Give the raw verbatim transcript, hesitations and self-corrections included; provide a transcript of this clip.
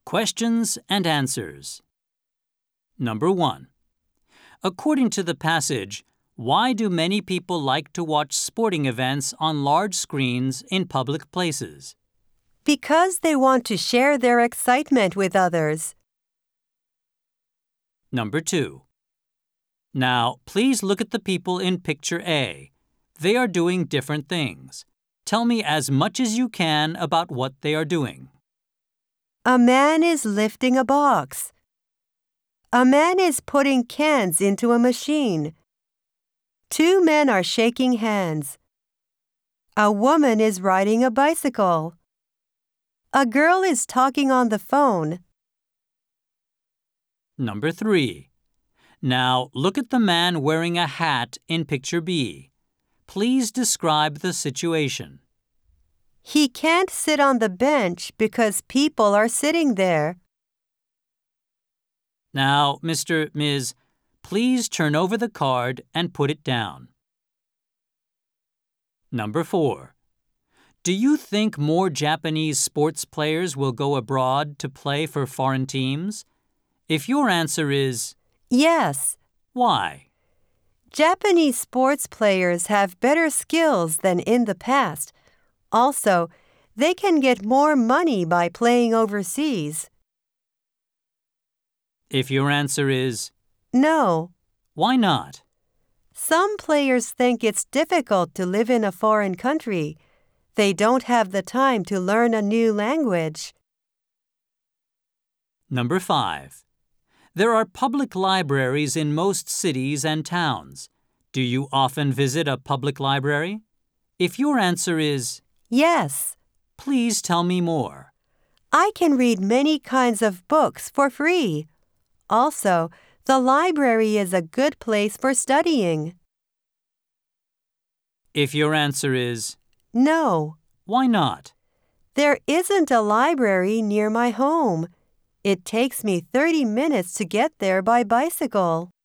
Questions and answers. Number one. According to the passage, why do many people like to watch sporting events on large screens in public places? Because they want to share their excitement with others. Number two. Now, please look at the people in picture A. They are doing different things. Tell me as much as you can about what they are doing. A man is lifting a box. A man is putting cans into a machine. Two men are shaking hands. A woman is riding a bicycle. A girl is talking on the phone. Number three. Now, look at the man wearing a hat in picture B. Please describe the situation. He can't sit on the bench because people are sitting there. Now, Mister Miz, please turn over the card and put it down. Number four. Do you think more Japanese sports players will go abroad to play for foreign teams? If your answer is Yes. why? Japanese sports players have better skills than in the past. Also, they can get more money by playing overseas. If your answer is No. why not? Some players think it's difficult to live in a foreign country. They don't have the time to learn a new language. Number five. There are public libraries in most cities and towns. Do you often visit a public library? If your answer is Yes. please tell me more. I can read many kinds of books for free. Also, the library is a good place for studying. If your answer is No. why not? There isn't a library near my home. It takes me thirty minutes to get there by bicycle.